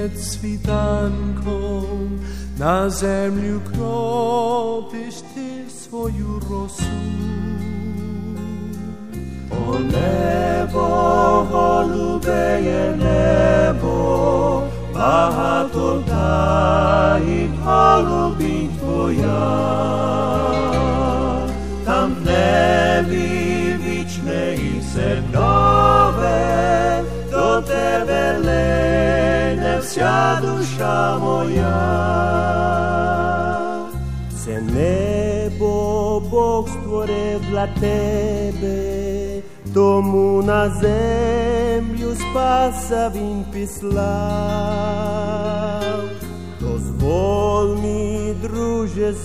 перед світанком на землю кропиш ти свою росу. О небо, голубеє небо, багато таїть голубінь твоя. Там в небі вічне і все нове, до тебе лине вся душа моя. Це небо Бог створив для тебе, тому на землю Спаса Він післав. Дозволь, мій друже,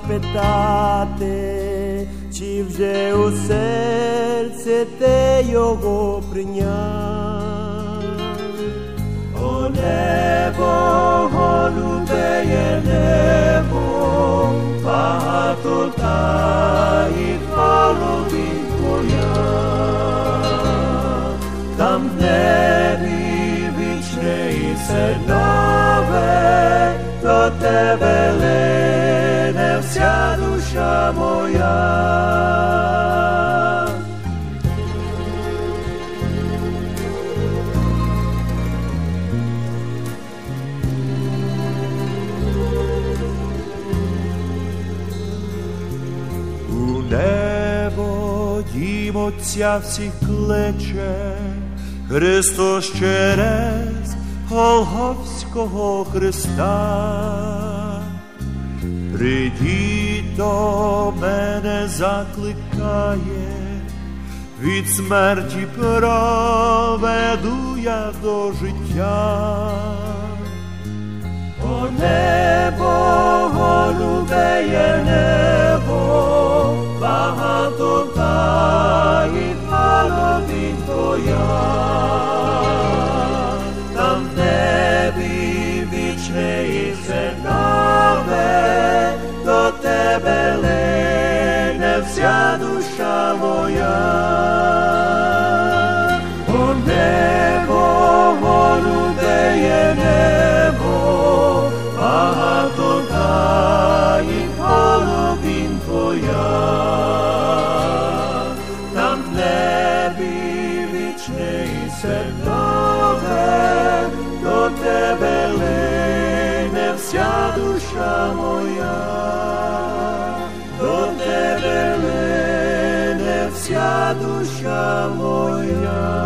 запитати, чи вже у серце ти його прийняв? О небо, голубеє небо, багато таїть голубінь твоя. Там в небі вічне і все нове, до тебе лине вся душа моя. У небо дім Отця всіх кличе, Христос через Голгофського Христа. Прийдіть до мене, закликає, від смерті проведу я до життя. О небо, голубеє небо, багато таїть голубінь твоя. Там в небі вічне і все нове, до тебе лине вся душа моя. О небо, голубеє небо, багато таїть голубінь твоя. Там в небі вічне і все нове, до тебе лине вся душа моя. До тебе лине вся душа моя.